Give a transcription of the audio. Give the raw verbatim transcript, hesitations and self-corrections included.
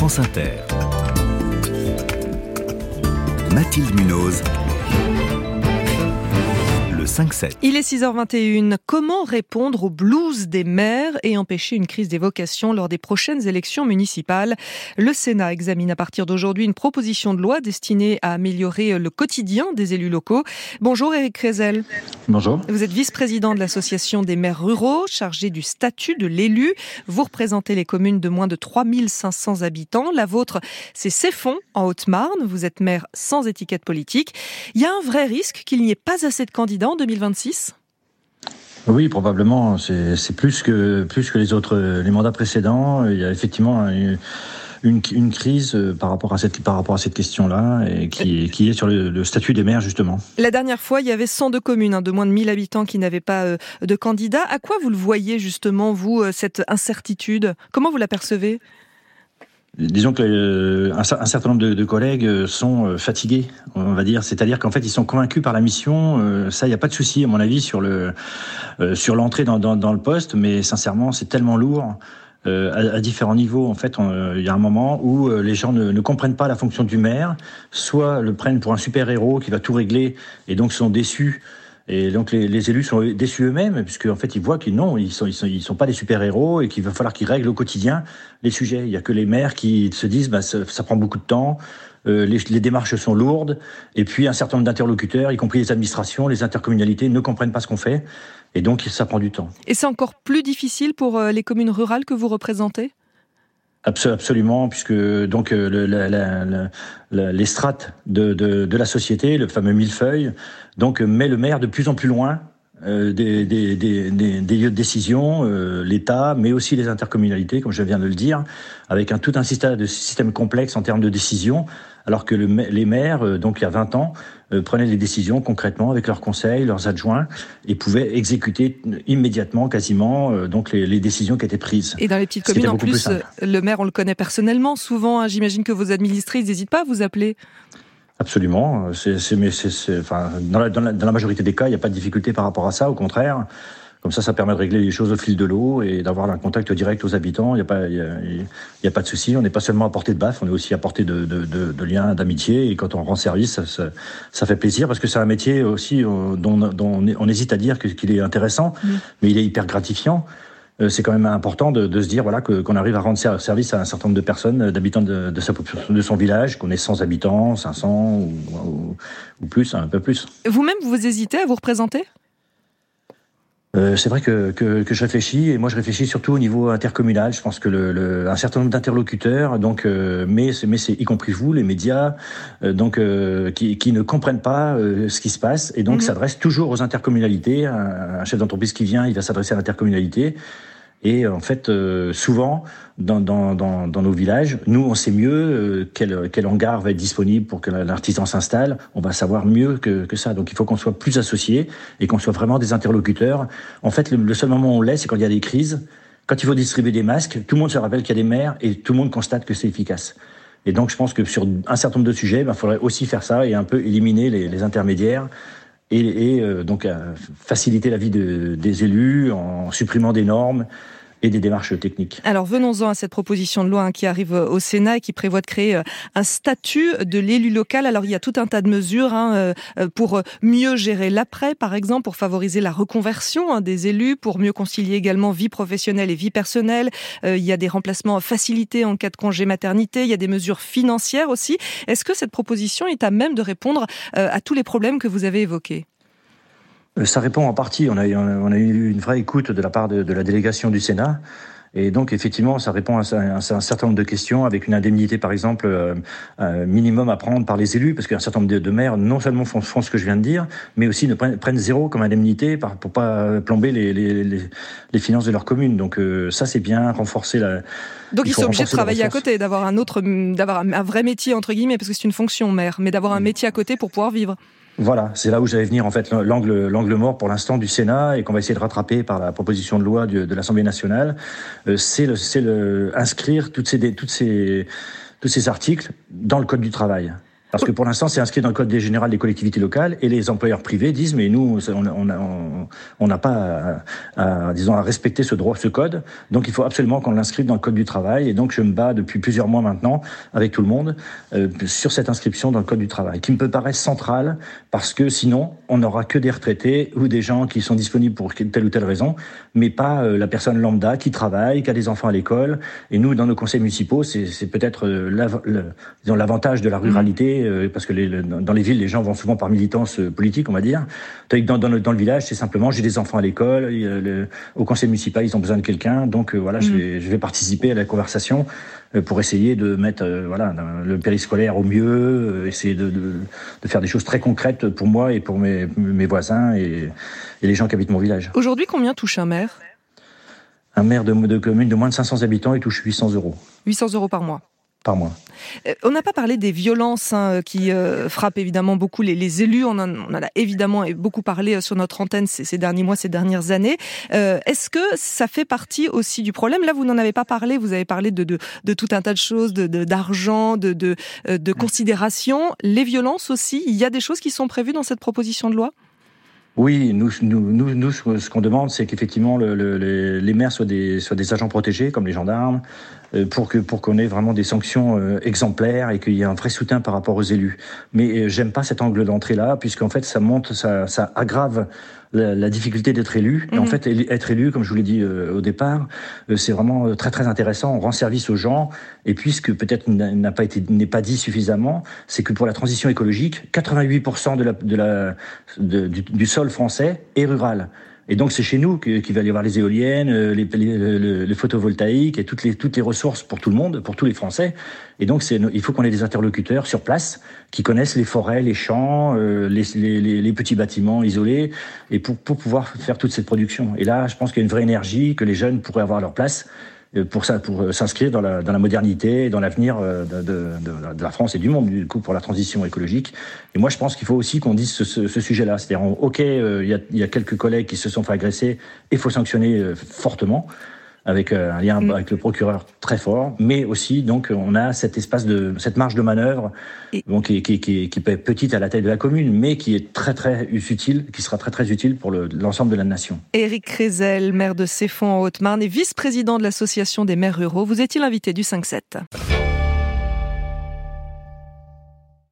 France Inter. Mathilde Munoz. cinq sept. Il est six heures vingt et une. Comment répondre au blues des maires et empêcher une crise des vocations lors des prochaines élections municipales ? Le Sénat examine à partir d'aujourd'hui une proposition de loi destinée à améliorer le quotidien des élus locaux. Bonjour Éric Crézel. Bonjour. Vous êtes vice-président de l'association des maires ruraux, chargé du statut de l'élu. Vous représentez les communes de moins de trois mille cinq cents habitants. La vôtre, c'est Ceffonds, en Haute-Marne. Vous êtes maire sans étiquette politique. Il y a un vrai risque qu'il n'y ait pas assez de candidats en deux mille vingt-six ? Oui, probablement. C'est, c'est plus que plus que les autres, les mandats précédents. Il y a effectivement une, une, une crise par rapport à cette par rapport à cette question-là, et qui, qui est sur le, le statut des maires justement. La dernière fois, il y avait cent deux communes hein, de moins de mille habitants qui n'avaient pas euh, de candidats. À quoi vous le voyez justement, vous, euh, cette incertitude ? Comment vous la percevez ? Disons que euh, un, un certain nombre de, de collègues sont euh, fatigués, on va dire. C'est-à-dire qu'en fait, ils sont convaincus par la mission. Euh, ça, il n'y a pas de souci, à mon avis, sur le euh, sur l'entrée dans, dans, dans le poste. Mais sincèrement, c'est tellement lourd euh, à, à différents niveaux. En fait, il y a un moment où euh, les gens ne, ne comprennent pas la fonction du maire, soit le prennent pour un super-héros qui va tout régler, et donc sont déçus. Et donc les, les élus sont déçus eux-mêmes, puisque en fait ils voient qu'ils non, ils sont ils sont ils sont pas des super-héros et qu'il va falloir qu'ils règlent au quotidien les sujets. Il y a que les maires qui se disent bah ça, ça prend beaucoup de temps, euh, les, les démarches sont lourdes, et puis un certain nombre d'interlocuteurs, y compris les administrations, les intercommunalités, ne comprennent pas ce qu'on fait, et donc ça prend du temps. Et c'est encore plus difficile pour les communes rurales que vous représentez ? Absolument, puisque donc le, la, la, la, les strates de, de, de la société, le fameux millefeuille, donc met le maire de plus en plus loin euh, des, des, des, des, des lieux de décision, euh, l'État, mais aussi les intercommunalités, comme je viens de le dire, avec un tout un système, de système complexe en termes de décision, alors que le, les maires, euh, donc il y a vingt ans, euh, prenaient des décisions concrètement avec leurs conseils, leurs adjoints, et pouvaient exécuter immédiatement, quasiment, euh, donc les, les décisions qui étaient prises. Et dans les petites communes, en plus, plus le maire, on le connaît personnellement, souvent. Hein, j'imagine que vos administrés n'hésitent pas à vous appeler. Absolument. C'est, c'est, mais c'est, c'est, enfin, dans, la, dans, la, dans la majorité des cas, il n'y a pas de difficulté par rapport à ça, au contraire. Comme ça, ça permet de régler les choses au fil de l'eau et d'avoir un contact direct aux habitants. Il n'y a pas, il y a, il y a pas de souci. On n'est pas seulement à portée de baffe, on est aussi à portée de, de, de, de liens d'amitié. Et quand on rend service, ça, ça, ça fait plaisir parce que c'est un métier aussi dont, dont on hésite à dire qu'il est intéressant, mmh. mais il est hyper gratifiant. C'est quand même important de, de se dire voilà que, qu'on arrive à rendre service à un certain nombre de personnes, d'habitants de, de, sa, de son village, qu'on ait cent habitants, cinq cents ou, ou, ou plus, un peu plus. Vous-même, vous hésitez à vous représenter ? Euh, c'est vrai que, que, que je réfléchis, et moi je réfléchis surtout au niveau intercommunal. Je pense que le, le, un certain nombre d'interlocuteurs, donc, euh, mais, c'est, mais c'est y compris vous, les médias, euh, donc euh, qui, qui ne comprennent pas euh, ce qui se passe, et donc mmh. s'adressent toujours aux intercommunalités. Un, un chef d'entreprise qui vient, il va s'adresser à l'intercommunalité. Et en fait, euh, souvent, dans, dans, dans, dans nos villages, nous, on sait mieux euh, quel, quel hangar va être disponible pour que l'artisan s'installe. On va savoir mieux que, que ça. Donc, il faut qu'on soit plus associés et qu'on soit vraiment des interlocuteurs. En fait, le, le seul moment où on l'est, c'est quand il y a des crises. Quand il faut distribuer des masques, tout le monde se rappelle qu'il y a des maires et tout le monde constate que c'est efficace. Et donc, je pense que sur un certain nombre de sujets, ben, il faudrait aussi faire ça et un peu éliminer les, les intermédiaires. Et, et euh, donc euh, faciliter la vie de, des élus en supprimant des normes et des démarches techniques. Alors venons-en à cette proposition de loi hein, qui arrive au Sénat et qui prévoit de créer euh, un statut de l'élu local. Alors il y a tout un tas de mesures hein, euh, pour mieux gérer l'après, par exemple, pour favoriser la reconversion hein, des élus, pour mieux concilier également vie professionnelle et vie personnelle. Euh, il y a des remplacements facilités en cas de congé maternité. Il y a des mesures financières aussi. Est-ce que cette proposition est à même de répondre euh, à tous les problèmes que vous avez évoqués ? Ça répond en partie. On a, on a eu une vraie écoute de la part de, de la délégation du Sénat. Et donc, effectivement, ça répond à un, à un certain nombre de questions, avec une indemnité, par exemple, euh, euh, minimum à prendre par les élus, parce qu'un certain nombre de, de maires, non seulement font, font ce que je viens de dire, mais aussi ne prennent, prennent zéro comme indemnité par, pour pas plomber les, les, les, les finances de leur commune. Donc, euh, ça, c'est bien, renforcer la... Donc, ils sont obligés de travailler à côté, d'avoir un autre, d'avoir un vrai métier, entre guillemets, parce que c'est une fonction, maire, mais d'avoir un métier à côté pour pouvoir vivre. Voilà, c'est là où j'allais venir en fait l'angle l'angle mort pour l'instant du Sénat et qu'on va essayer de rattraper par la proposition de loi de, de l'Assemblée nationale. Euh, c'est le c'est le inscrire toutes ces toutes ces tous ces articles dans le code du travail. Parce que pour l'instant, c'est inscrit dans le Code général des collectivités locales et les employeurs privés disent mais nous, on n'a on on, on n'a pas à, à, disons, à respecter ce droit, ce code. Donc il faut absolument qu'on l'inscrive dans le Code du travail. Et donc je me bats depuis plusieurs mois maintenant avec tout le monde euh, sur cette inscription dans le Code du travail, qui me peut paraître centrale parce que sinon on n'aura que des retraités ou des gens qui sont disponibles pour telle ou telle raison, mais pas euh, la personne lambda qui travaille, qui a des enfants à l'école. Et nous, dans nos conseils municipaux, c'est, c'est peut-être euh, l'av- le, disons, l'avantage de la ruralité. Mmh. Parce que les, dans les villes, les gens vont souvent par militance politique, on va dire. Dans, dans, le, dans le village, c'est simplement, j'ai des enfants à l'école, le, au conseil municipal, ils ont besoin de quelqu'un, donc euh, voilà, mmh. je, vais, je vais participer à la conversation euh, pour essayer de mettre euh, voilà, le périscolaire au mieux, euh, essayer de, de, de faire des choses très concrètes pour moi et pour mes, mes voisins et, et les gens qui habitent mon village. Aujourd'hui, combien touche un maire ? Un maire de, de commune de moins de cinq cents habitants, il touche huit cents euros. huit cents euros par mois. Par mois. Euh, on n'a pas parlé des violences hein, qui euh, frappent évidemment beaucoup les, les élus. On en, on en a évidemment beaucoup parlé sur notre antenne ces, ces derniers mois, ces dernières années. Euh, est-ce que ça fait partie aussi du problème ? Là, vous n'en avez pas parlé. Vous avez parlé de, de, de tout un tas de choses, de, de, d'argent, de, de, de considération. Les violences aussi, il y a des choses qui sont prévues dans cette proposition de loi ? Oui, nous, nous, nous, nous, ce qu'on demande, c'est qu'effectivement le, le, les, les maires soient des, soient des agents protégés, comme les gendarmes, euh, pour que pour qu'on ait vraiment des sanctions euh, exemplaires et qu'il y ait un vrai soutien par rapport aux élus. Mais euh, j'aime pas cet angle d'entrée-là, puisqu'en fait, ça monte, ça, ça aggrave la, la difficulté d'être élu. Et mmh. en fait, être élu, comme je vous l'ai dit euh, au départ, euh, c'est vraiment très très intéressant. On rend service aux gens. Et puis, ce que peut-être n'a pas été n'est pas dit suffisamment, c'est que pour la transition écologique, quatre-vingt-huit pour cent de la de la de, du, du sol français est rural. Et donc c'est chez nous qu'il va y avoir les éoliennes, les, les, les photovoltaïques et toutes les, toutes les ressources pour tout le monde, pour tous les Français. Et donc c'est, il faut qu'on ait des interlocuteurs sur place qui connaissent les forêts, les champs, euh, les, les, les petits bâtiments isolés, et pour, pour pouvoir faire toute cette production. Et là, je pense qu'il y a une vraie énergie, que les jeunes pourraient avoir leur place pour ça, pour s'inscrire dans la, dans la modernité et dans l'avenir de, de, de, de la France et du monde, du coup, pour la transition écologique. Et moi, je pense qu'il faut aussi qu'on dise ce, ce, ce sujet-là. C'est-à-dire, ok, il y a, il y a quelques collègues qui se sont fait agresser, il faut sanctionner fortement, avec un lien mmh. avec le procureur très fort, mais aussi, donc, on a cet espace de, cette marge de manœuvre, et... donc, qui, qui, qui, qui peut être petite à la taille de la commune, mais qui est très, très utile, qui sera très, très utile pour le, l'ensemble de la nation. Éric Crézel, maire de Ceffonds en Haute-Marne et vice-président de l'association des maires ruraux, vous étiez l'invité du cinq sept.